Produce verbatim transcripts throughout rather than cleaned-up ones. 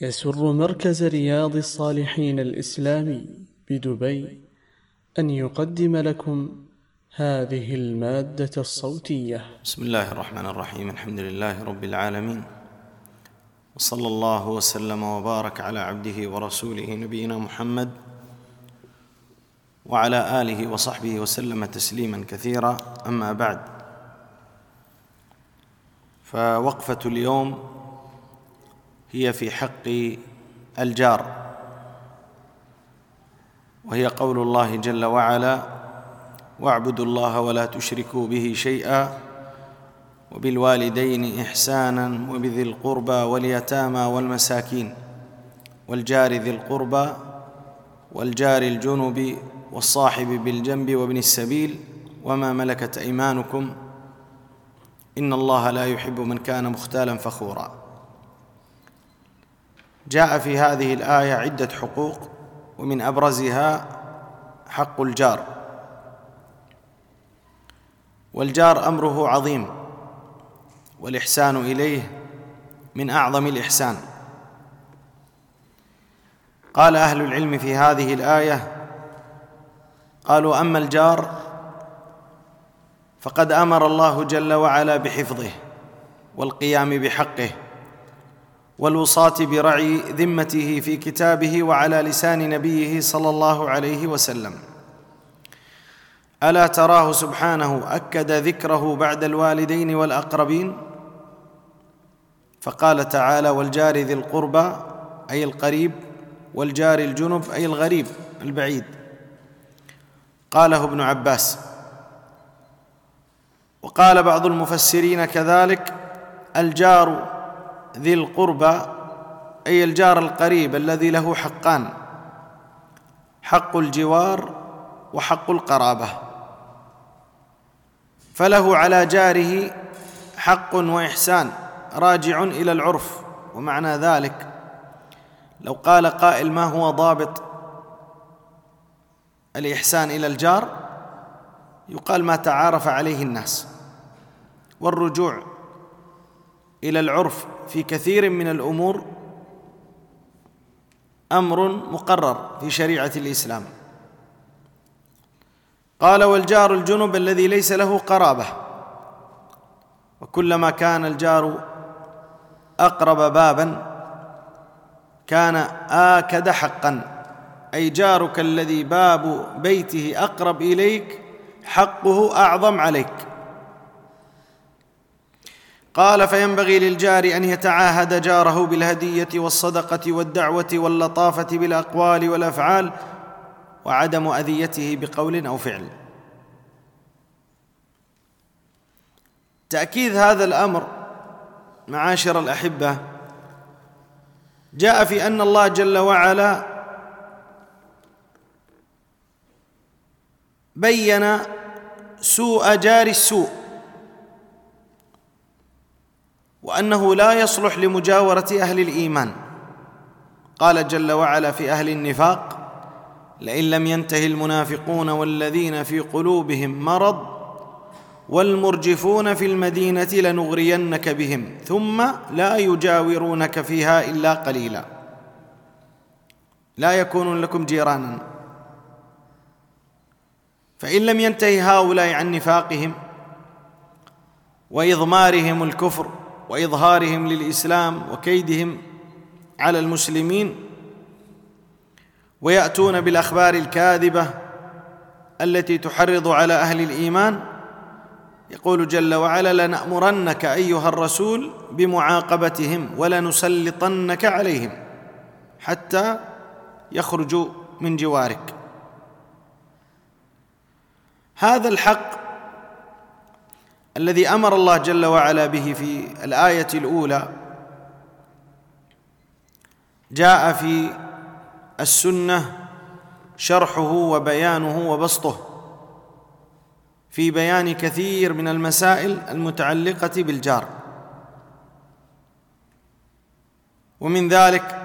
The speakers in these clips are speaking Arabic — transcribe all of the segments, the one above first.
يسر مركز رياض الصالحين الإسلامي بدبي أن يقدم لكم هذه المادة الصوتية. بسم الله الرحمن الرحيم. الحمد لله رب العالمين، وصلى الله وسلم وبارك على عبده ورسوله نبينا محمد وعلى آله وصحبه وسلم تسليما كثيرا. أما بعد، فوقفة اليوم هي في حق الجار، وهي قول الله جل وعلا: واعبدوا الله ولا تشركوا به شيئا وبالوالدين إحسانا وبذي القربى واليتامى والمساكين والجار ذي القربى والجار الجنب والصاحب بالجنب وابن السبيل وما ملكت أيمانكم إن الله لا يحب من كان مختالا فخورا. جاء في هذه الآية عدة حقوق، ومن أبرزها حق الجار. والجار أمره عظيم، والإحسان إليه من أعظم الإحسان. قال أهل العلم في هذه الآية، قالوا: أما الجار فقد أمر الله جل وعلا بحفظه والقيام بحقه والوصاة برعي ذمته في كتابه وعلى لسان نبيه صلى الله عليه وسلم. ألا تراه سبحانه أكد ذكره بعد الوالدين والأقربين، فقال تعالى: والجار ذي القربى أي القريب، والجار الجنب أي الغريب البعيد. قاله ابن عباس. وقال بعض المفسرين كذلك: الجار ذي القربى أي الجار القريب الذي له حقان: حق الجوار وحق القرابة، فله على جاره حق وإحسان راجع إلى العرف. ومعنى ذلك لو قال قائل: ما هو ضابط الإحسان إلى الجار؟ يقال: ما تعارف عليه الناس. والرجوع إلى العرف في كثير من الأمور أمر مقرر في شريعة الإسلام. قال: والجار الجنب الذي ليس له قرابة. وكلما كان الجار أقرب بابا كان آكد حقا، أي جارك الذي باب بيته أقرب إليك حقه أعظم عليك. قال: فينبغي للجار أن يتعاهد جاره بالهدية والصدقة والدعوة واللطافة بالأقوال والأفعال، وعدم أذيته بقول أو فعل. تأكيد هذا الأمر معاشر الأحبة جاء في أن الله جل وعلا بين سوء جار السوء، وأنه لا يصلح لمجاورة أهل الإيمان. قال جل وعلا في أهل النفاق: لئن لم ينته المنافقون والذين في قلوبهم مرض والمرجفون في المدينة لنغرينك بهم ثم لا يجاورونك فيها إلا قليلا، لا يكونون لكم جيرانا. فإن لم ينتهي هؤلاء عن نفاقهم وإضمارهم الكفر وإظهارهم للإسلام وكيدهم على المسلمين، ويأتون بالأخبار الكاذبة التي تحرض على أهل الإيمان، يقول جل وعلا: لنأمرنك أيها الرسول بمعاقبتهم ولنسلطنك عليهم حتى يخرجوا من جوارك. هذا الحق الذي أمر الله جل وعلا به في الآية الأولى جاء في السنة شرحه وبيانه وبسطه في بيان كثير من المسائل المتعلقة بالجار. ومن ذلك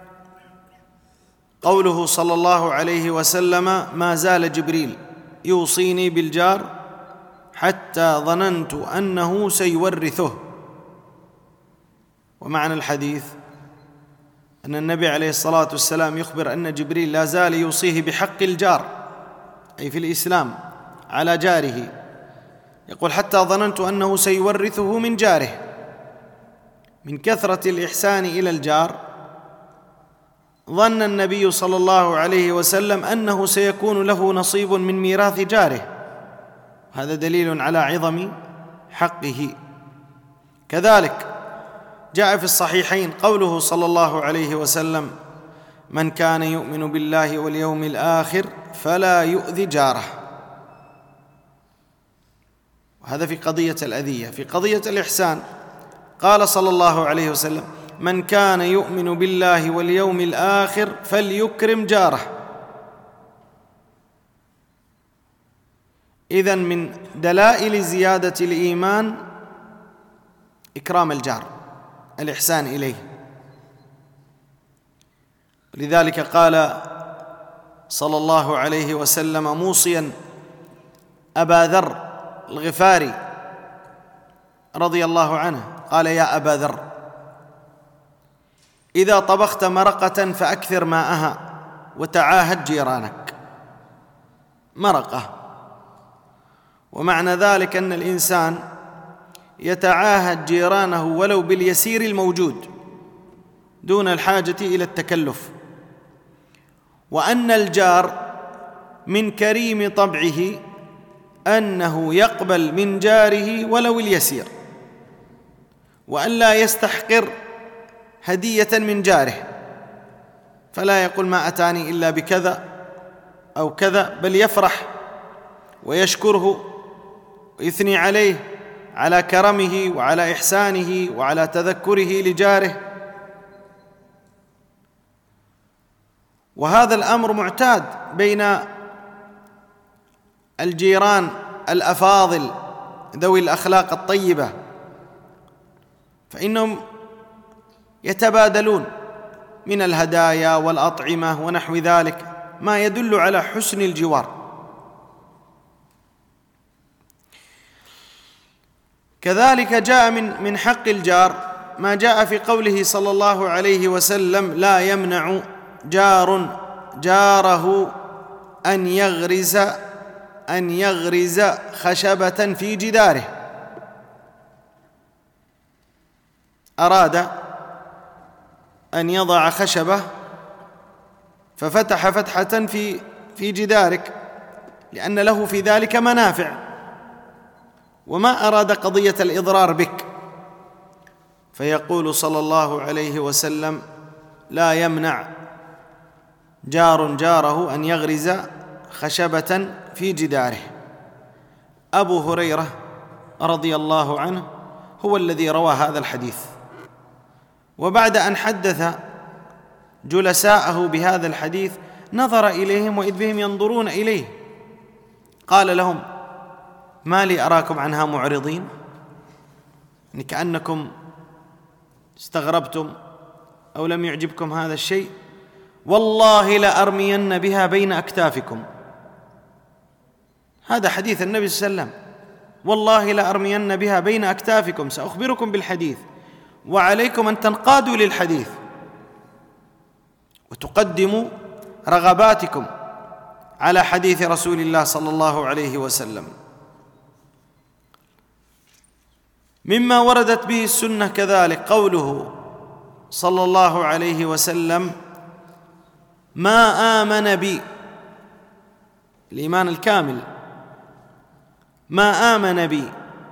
قوله صلى الله عليه وسلم: ما زال جبريل يوصيني بالجار حتى ظننت أنه سيورثه. ومعنى الحديث أن النبي عليه الصلاة والسلام يخبر أن جبريل لا زال يوصيه بحق الجار، أي في الإسلام، على جاره، يقول: حتى ظننت أنه سيورثه من جاره. من كثرة الإحسان إلى الجار ظن النبي صلى الله عليه وسلم أنه سيكون له نصيب من ميراث جاره، هذا دليل على عظم حقه. كذلك جاء في الصحيحين قوله صلى الله عليه وسلم: من كان يؤمن بالله واليوم الآخر فلا يؤذي جاره. وهذا في قضية الأذية. في قضية الإحسان قال صلى الله عليه وسلم: من كان يؤمن بالله واليوم الآخر فليكرم جاره. إذن من دلائل زيادة الإيمان إكرام الجار، الإحسان إليه. لذلك قال صلى الله عليه وسلم موصيا أبا ذر الغفاري رضي الله عنه، قال: يا أبا ذر، إذا طبخت مرقة فأكثر ماءها وتعاهد جيرانك. مرقة، ومعنى ذلك أن الإنسان يتعاهد جيرانه ولو باليسير الموجود دون الحاجة إلى التكلف، وأن الجار من كريم طبعه أنه يقبل من جاره ولو اليسير، وأن لا يستحقر هدية من جاره، فلا يقول ما أتاني إلا بكذا أو كذا، بل يفرح ويشكره ويثني عليه على كرمه وعلى إحسانه وعلى تذكره لجاره. وهذا الأمر معتاد بين الجيران الأفاضل ذوي الأخلاق الطيبة، فإنهم يتبادلون من الهدايا والأطعمة ونحو ذلك ما يدل على حسن الجوار. كذلك جاء من من حق الجار ما جاء في قوله صلى الله عليه وسلم: لا يمنع جار جاره أن يغرز أن يغرز خشبة في جداره. أراد أن يضع خشبة ففتح فتحة في في جدارك لأن له في ذلك منافع، وما أراد قضية الإضرار بك، فيقول صلى الله عليه وسلم: لا يمنع جار جاره أن يغرز خشبة في جداره. أبو هريرة رضي الله عنه هو الذي روى هذا الحديث، وبعد أن حدث جلساءه بهذا الحديث نظر إليهم وإذ بهم ينظرون إليه، قال لهم: ما لي أراكم عنها معرضين؟ يعني كأنكم استغربتم أو لم يعجبكم هذا الشيء. والله لأرمين بها بين أكتافكم. هذا حديث النبي صلى الله عليه وسلم: والله لأرمين بها بين أكتافكم. سأخبركم بالحديث وعليكم أن تنقادوا للحديث وتقدموا رغباتكم على حديث رسول الله صلى الله عليه وسلم. مما وردت به السنة كذلك قوله صلى الله عليه وسلم: ما آمن بي، الإيمان الكامل، ما آمن بي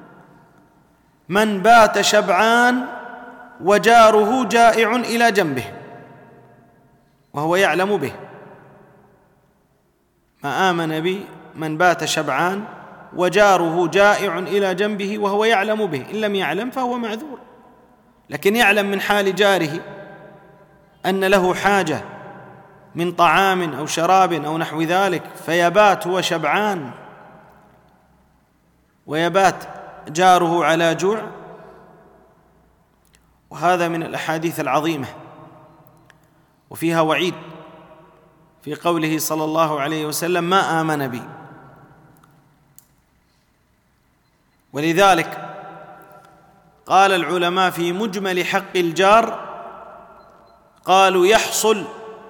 من بات شبعان وجاره جائع إلى جنبه وهو يعلم به. ما آمن بي من بات شبعان وجاره جائع إلى جنبه وهو يعلم به. إن لم يعلم فهو معذور، لكن يعلم من حال جاره أن له حاجة من طعام أو شراب أو نحو ذلك، فيبات هو شبعان ويبات جاره على جوع. وهذا من الأحاديث العظيمة، وفيها وعيد في قوله صلى الله عليه وسلم: ما آمن بي. ولذلك قال العلماء في مجمل حق الجار، قالوا يحصل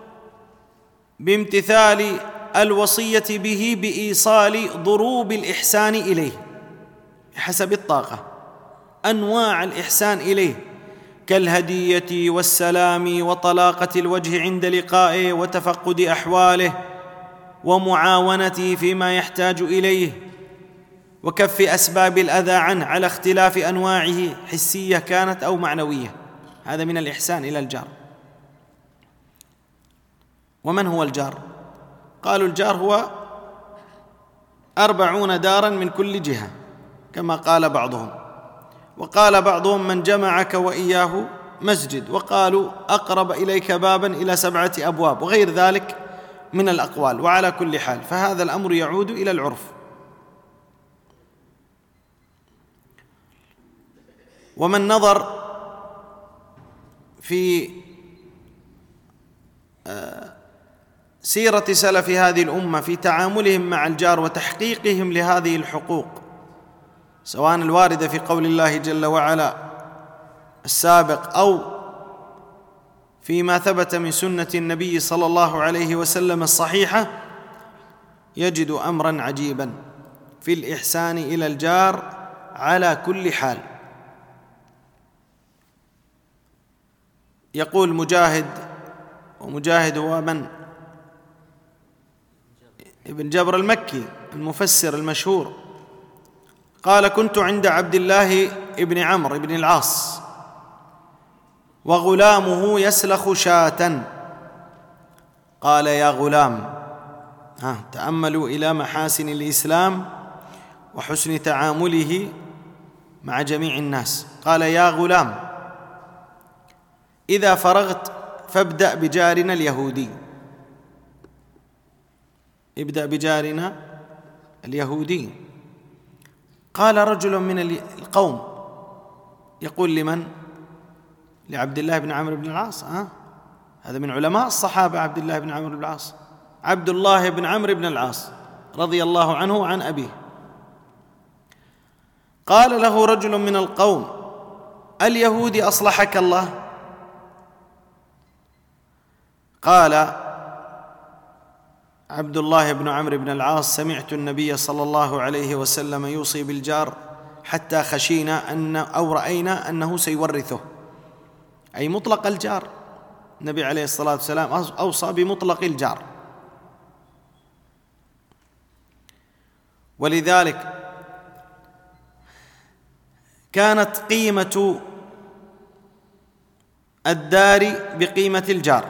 بامتثال الوصية به بإيصال ضروب الإحسان إليه بحسب الطاقة، أنواع الإحسان إليه كالهدية والسلام وطلاقة الوجه عند لقائه وتفقد أحواله ومعاونته فيما يحتاج إليه وكف أسباب الأذى عنه على اختلاف أنواعه حسية كانت أو معنوية. هذا من الإحسان إلى الجار. ومن هو الجار؟ قالوا الجار هو أربعون دارا من كل جهة كما قال بعضهم، وقال بعضهم من جمعك وإياه مسجد، وقالوا أقرب إليك بابا إلى سبعة أبواب، وغير ذلك من الأقوال. وعلى كل حال فهذا الأمر يعود إلى العرف. ومن نظر في سيرة سلف هذه الأمة في تعاملهم مع الجار وتحقيقهم لهذه الحقوق، سواء الواردة في قول الله جل وعلا السابق أو فيما ثبت من سنة النبي صلى الله عليه وسلم الصحيحة، يجد أمرا عجيبا في الإحسان إلى الجار على كل حال. يقول مجاهد، ومجاهد هو من؟ ابن جبر المكي المفسر المشهور، قال كنت عند عبد الله ابن عمرو بن العاص وغلامه يسلخ شاة، قال يا غلام، ها تأملوا إلى محاسن الإسلام وحسن تعامله مع جميع الناس، قال يا غلام إذا فرغت فابدأ بجارنا اليهودي، ابدأ بجارنا اليهودي. قال رجل من القوم يقول لمن؟ لعبد الله بن عمرو بن العاص. أه؟ هذا من علماء الصحابة عبد الله بن عمرو بن العاص، عبد الله بن عمرو بن العاص رضي الله عنه وعن أبيه. قال له رجل من القوم اليهودي أصلحك الله؟ قال عبد الله بن عمرو بن العاص سمعت النبي صلى الله عليه وسلم يوصي بالجار حتى خشينا أن أو رأينا أنه سيورثه، أي مطلق الجار. النبي عليه الصلاة والسلام أوصى بمطلق الجار. ولذلك كانت قيمة الدار بقيمة الجار.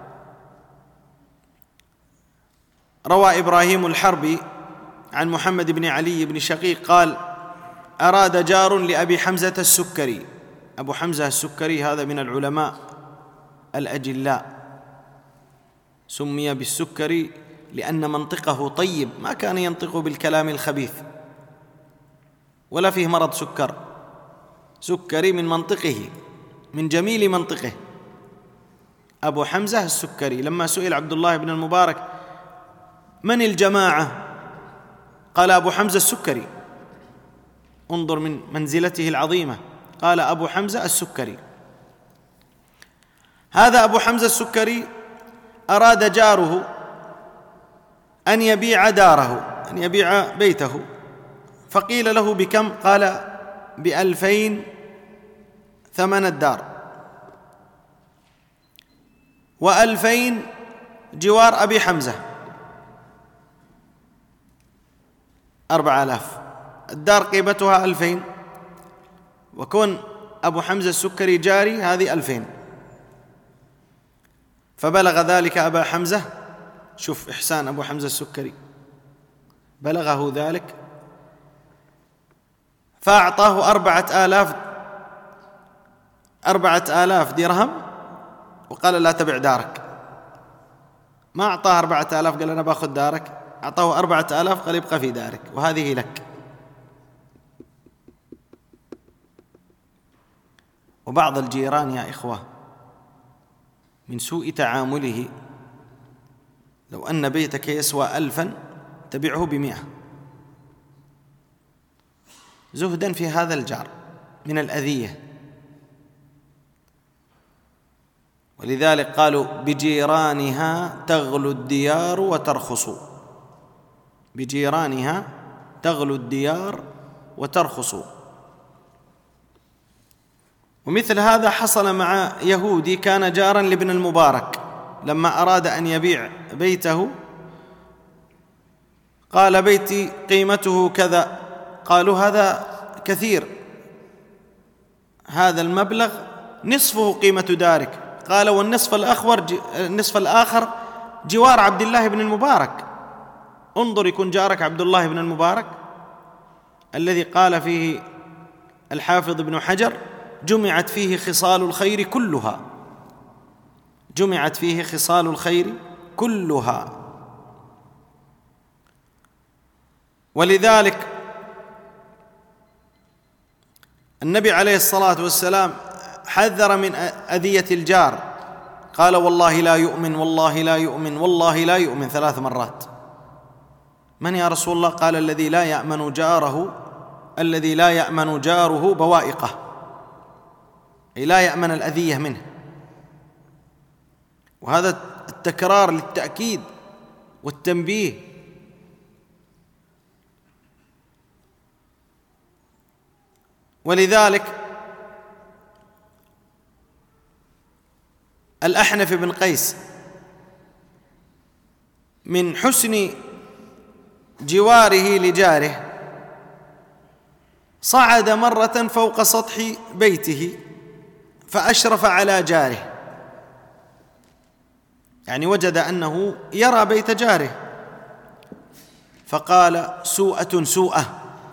روى إبراهيم الحربي عن محمد بن علي بن شقيق قال أراد جار لأبي حمزة السكري. أبو حمزة السكري هذا من العلماء الأجلاء، سمي بالسكري لأن منطقه طيب، ما كان ينطق بالكلام الخبيث ولا فيه مرض سكر، سكري من منطقه، من جميل منطقه. أبو حمزة السكري لما سئل عبد الله بن المبارك من الجماعة؟ قال أبو حمزة السكري. انظر من منزلته العظيمة، قال أبو حمزة السكري. هذا أبو حمزة السكري أراد جاره أن يبيع داره، أن يبيع بيته، فقيل له بكم؟ قال بألفين ثمن الدار، وألفين جوار أبي حمزة، أربع آلاف. الدار قيمتها ألفين، وكون أبو حمزة السكري جاري هذه ألفين. فبلغ ذلك أبا حمزة، شوف إحسان أبو حمزة السكري، بلغه ذلك فأعطاه أربعة آلاف أربعة آلاف درهم، وقال لا تبع دارك. ما أعطاه أربعة آلاف قال أنا باخذ دارك، أعطاه أربعة آلاف قال يبقى في دارك وهذه لك. وبعض الجيران يا إخوة من سوء تعامله، لو أن بيتك يسوى ألفا تبيعه بمئة، زهدا في هذا الجار من الأذية. ولذلك قالوا بجيرانها تغلو الديار وترخص، بجيرانها تغلو الديار وترخص. ومثل هذا حصل مع يهودي كان جارا لابن المبارك، لما أراد أن يبيع بيته قال بيتي قيمته كذا، قالوا هذا كثير، هذا المبلغ نصفه قيمة دارك، قال والنصف الآخر النصف الآخر جوار عبد الله بن المبارك. انظر، يكون جارك عبد الله بن المبارك الذي قال فيه الحافظ ابن حجر جمعت فيه خصال الخير كلها، جمعت فيه خصال الخير كلها. ولذلك النبي عليه الصلاة والسلام حذر من أذية الجار، قال والله لا يؤمن والله لا يؤمن والله لا يؤمن ثلاث مرات. من يا رسول الله؟ قال الذي لا يأمن جاره الذي لا يأمن جاره بوائقه، أي لا يأمن الأذية منه. وهذا التكرار للتأكيد والتنبيه. ولذلك الأحنف بن قيس من حسن جواره لجاره صعد مرة فوق سطح بيته فأشرف على جاره، يعني وجد أنه يرى بيت جاره، فقال سوءة سوءة،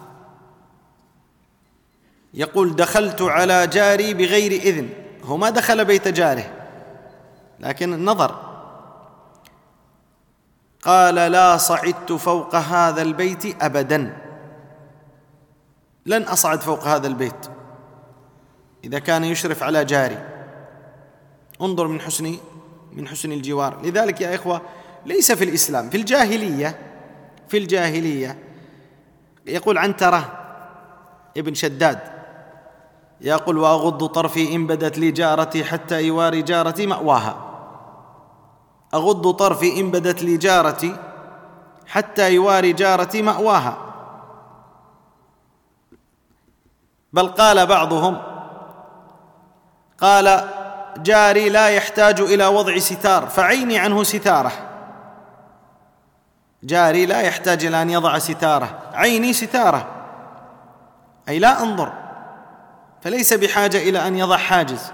يقول دخلت على جاري بغير إذن، هو ما دخل بيت جاره لكن النظر، قال لا صعدت فوق هذا البيت أبدا، لن أصعد فوق هذا البيت إذا كان يشرف على جاري. انظر من حسن من حسن الجوار. لذلك يا إخوة ليس في الإسلام، في الجاهلية في الجاهلية يقول عنترة ابن شداد يقول وأغض طرفي إن بدت لي جارتي حتى يواري جارتي مأواها، أغض طرفي إن بدت لي جارتي حتى يواري جارتي مأواها. بل قال بعضهم قال جاري لا يحتاج إلى وضع ستار فعيني عنه ستارة، جاري لا يحتاج إلى أن يضع ستارة، عيني ستارة، أي لا أنظر، فليس بحاجة إلى أن يضع حاجز.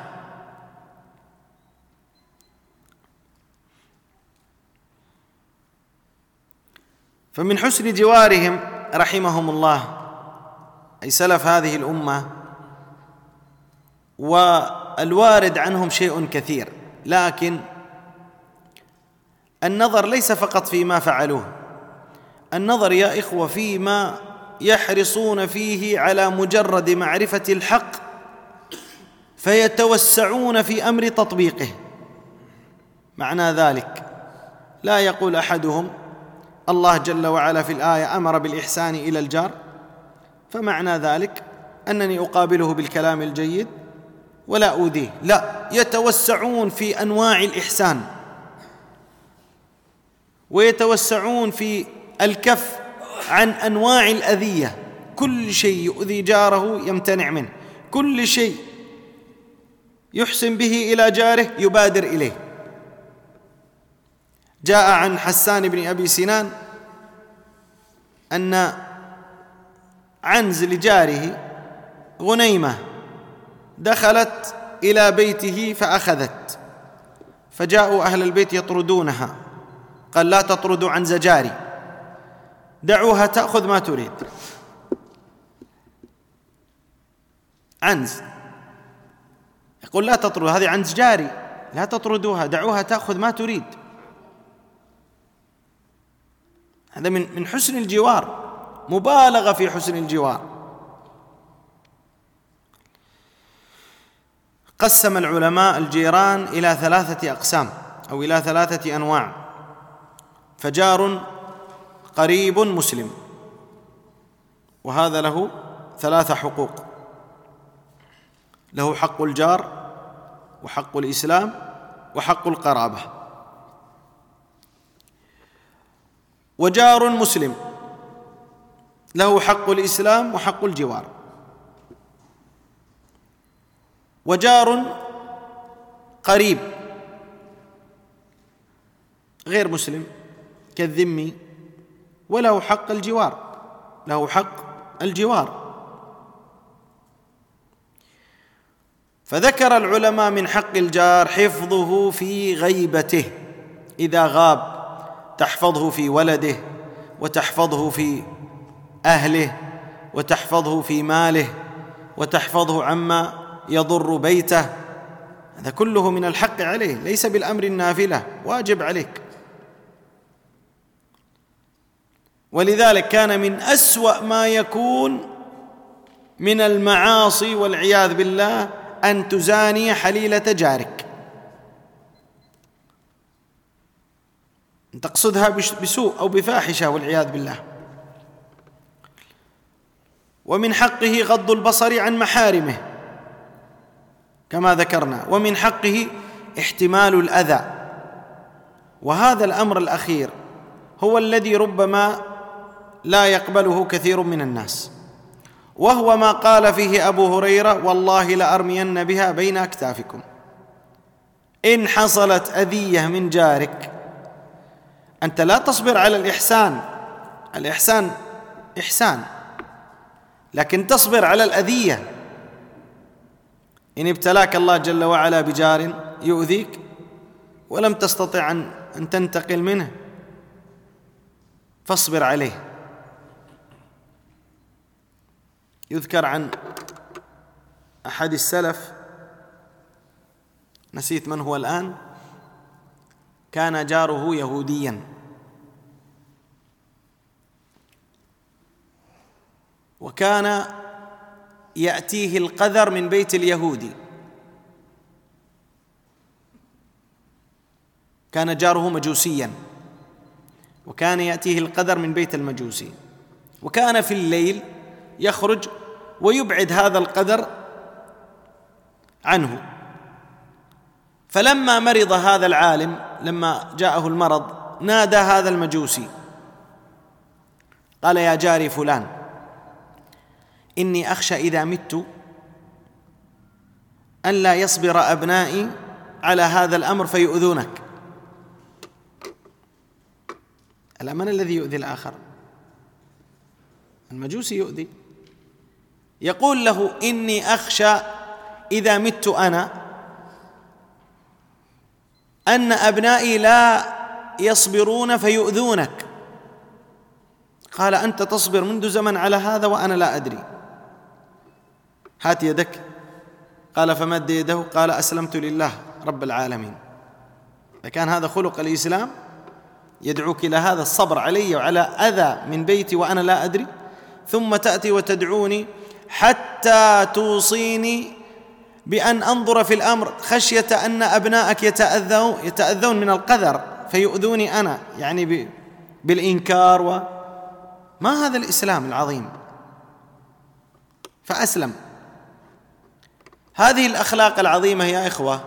فمن حسن جوارهم رحمهم الله أي سلف هذه الأمة، والوارد عنهم شيء كثير، لكن النظر ليس فقط فيما فعلوه، النظر يا إخوة فيما يحرصون فيه على مجرد معرفة الحق فيتوسعون في أمر تطبيقه. معنى ذلك لا يقول أحدهم الله جل وعلا في الآية أمر بالإحسان إلى الجار، فمعنى ذلك أنني أقابله بالكلام الجيد ولا أؤذيه، لا، يتوسعون في أنواع الإحسان ويتوسعون في الكف عن أنواع الأذية، كل شيء يؤذي جاره يمتنع منه، كل شيء يحسن به إلى جاره يبادر إليه. جاء عن حسان بن أبي سنان أن عنز لجاره غنيمة دخلت إلى بيته فأخذت، فجاءوا أهل البيت يطردونها، قال لا تطردوا عنز جاري، دعوها تأخذ ما تريد. عنز يقول لا تطردوا، هذه عنز جاري، لا تطردوها، دعوها تأخذ ما تريد. هذا من من حسن الجوار، مبالغة في حسن الجوار. قسم العلماء الجيران إلى ثلاثة أقسام أو إلى ثلاثة أنواع: فجار قريب مسلم، وهذا له ثلاث حقوق: له حق الجار وحق الإسلام وحق القرابة. وجار مسلم له حق الإسلام وحق الجوار. وجار قريب غير مسلم كالذمي وله حق الجوار، له حق الجوار. فذكر العلماء من حق الجار حفظه في غيبته، إذا غاب تحفظه في ولده، وتحفظه في أهله، وتحفظه في ماله، وتحفظه عما يضر بيته. هذا كله من الحق عليه، ليس بالأمر النافلة، واجب عليك. ولذلك كان من أسوأ ما يكون من المعاصي والعياذ بالله أن تزاني حليلة جارك، تقصدها بسوء أو بفاحشة والعياذ بالله. ومن حقه غض البصر عن محارمه كما ذكرنا، ومن حقه احتمال الأذى. وهذا الأمر الأخير هو الذي ربما لا يقبله كثير من الناس، وهو ما قال فيه أبو هريرة: والله لأرمين بها بين أكتافكم. إن حصلت أذية من جارك أنت لا تصبر على الإحسان، الإحسان إحسان، لكن تصبر على الأذية. إن ابتلاك الله جل وعلا بجار يؤذيك ولم تستطع أن تنتقل منه فاصبر عليه. يذكر عن أحد السلف، نسيت من هو الآن، كان جاره يهوديا، وكان يأتيه القذر من بيت اليهودي. كان جاره مجوسيا وكان يأتيه القذر من بيت المجوسي، وكان في الليل يخرج ويبعد هذا القذر عنه. فلما مرض هذا العالم، لما جاءه المرض، نادى هذا المجوسي قال: يا جاري فلان، إني أخشى إذا مت أن لا يصبر أبنائي على هذا الأمر فيؤذونك. الآن من الذي يؤذي الآخر؟ المجوسي يؤذي. يقول له: إني أخشى إذا مت أنا أن أبنائي لا يصبرون فيؤذونك. قال: أنت تصبر منذ زمن على هذا وأنا لا أدري، هات يدك. قال: فمد يده. قال: أسلمت لله رب العالمين. فكان هذا خلق الإسلام، يدعوك إلى هذا الصبر علي وعلى أذى من بيتي وأنا لا أدري، ثم تأتي وتدعوني حتى توصيني بأن أنظر في الأمر خشية أن أبناءك يتأذون يتأذون من القذر فيؤذوني أنا، يعني بالإنكار. وما هذا الإسلام العظيم؟ فأسلم. هذه الأخلاق العظيمة يا إخوة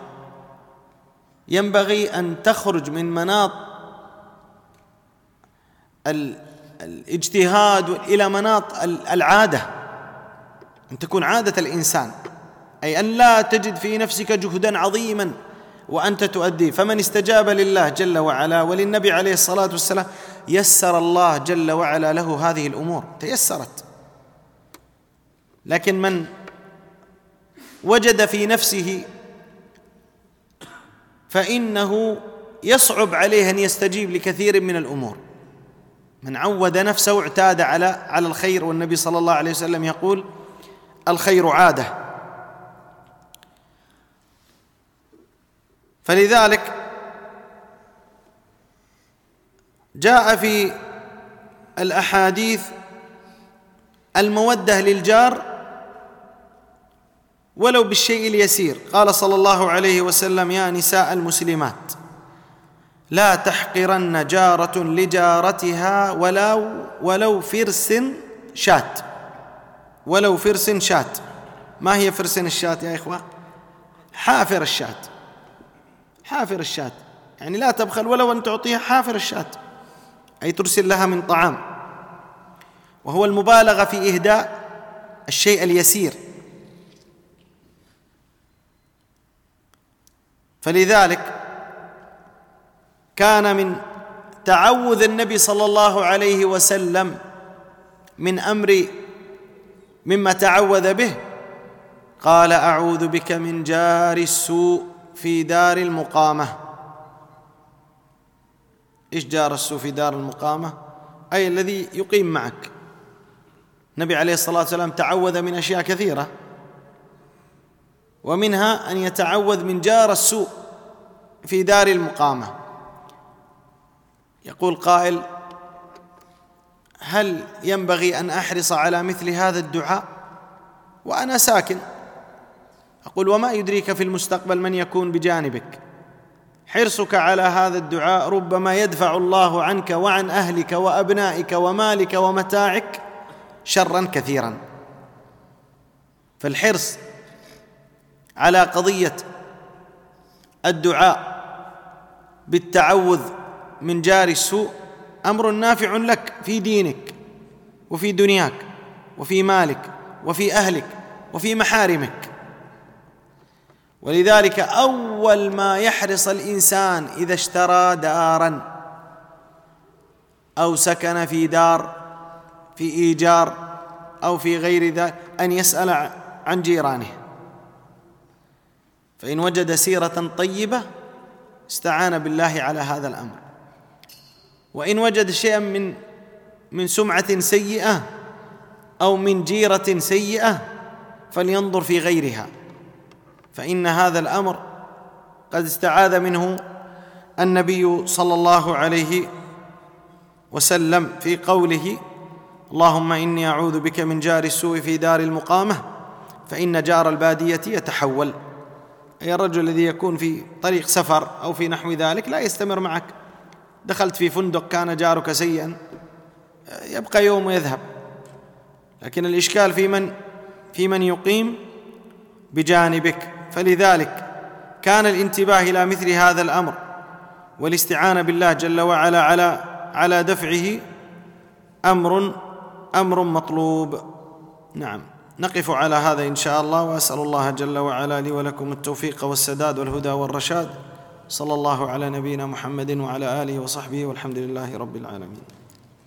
ينبغي أن تخرج من مناط الاجتهاد إلى مناط العادة، أن تكون عادة الإنسان، أي أن لا تجد في نفسك جهدا عظيما وأنت تؤديه. فمن استجاب لله جل وعلا وللنبي عليه الصلاة والسلام يسر الله جل وعلا له هذه الأمور، تيسرت. لكن من وجد في نفسه فإنه يصعب عليه أن يستجيب لكثير من الأمور. من عود نفسه اعتاد على على الخير، والنبي صلى الله عليه وسلم يقول: الخير عادة. فلذلك جاء في الأحاديث المودة للجار ولو بالشيء اليسير. قال صلى الله عليه وسلم: يا نساء المسلمات لا تحقرن جارة لجارتها ولو ولو فرس شات، ولو فرس شات. ما هي فرس الشات يا إخوة؟ حافر الشات. حافر الشاة، يعني لا تبخل ولو أن تعطيها حافر الشاة، أي ترسل لها من طعام، وهو المبالغة في إهداء الشيء اليسير. فلذلك كان من تعوذ النبي صلى الله عليه وسلم من أمر مما تعوذ به، قال: أعوذ بك من جار السوء في دار المقامة. إيش جار السوء في دار المقامة؟ أي الذي يقيم معك. النبي عليه الصلاة والسلام تعوذ من أشياء كثيرة، ومنها أن يتعوذ من جار السوء في دار المقامة. يقول قائل: هل ينبغي أن أحرص على مثل هذا الدعاء وأنا ساكن؟ أقول: وما يدريك في المستقبل من يكون بجانبك؟ حرصك على هذا الدعاء ربما يدفع الله عنك وعن أهلك وأبنائك ومالك ومتاعك شرا كثيرا. فالحرص على قضية الدعاء بالتعوذ من جار السوء أمر نافع لك في دينك وفي دنياك وفي مالك وفي أهلك وفي محارمك. ولذلك أول ما يحرص الإنسان إذا اشترى دارا أو سكن في دار في إيجار أو في غير ذلك أن يسأل عن جيرانه، فإن وجد سيرة طيبة استعان بالله على هذا الأمر، وإن وجد شيئا من من سمعة سيئة أو من جيرة سيئة فلينظر في غيرها، فإن هذا الأمر قد استعاذ منه النبي صلى الله عليه وسلم في قوله: اللهم إني أعوذ بك من جار السوء في دار المقامة فإن جار البادية يتحول. أي الرجل الذي يكون في طريق سفر أو في نحو ذلك لا يستمر معك. دخلت في فندق كان جارك سيئا يبقى يوم ويذهب، لكن الإشكال في من في من يقيم بجانبك. فلذلك كان الانتباه إلى مثل هذا الأمر والاستعانة بالله جل وعلا على على دفعه أمر أمر مطلوب. نعم، نقف على هذا إن شاء الله، وأسأل الله جل وعلا لي ولكم التوفيق والسداد والهدى والرشاد. صلى الله على نبينا محمد وعلى آله وصحبه، والحمد لله رب العالمين.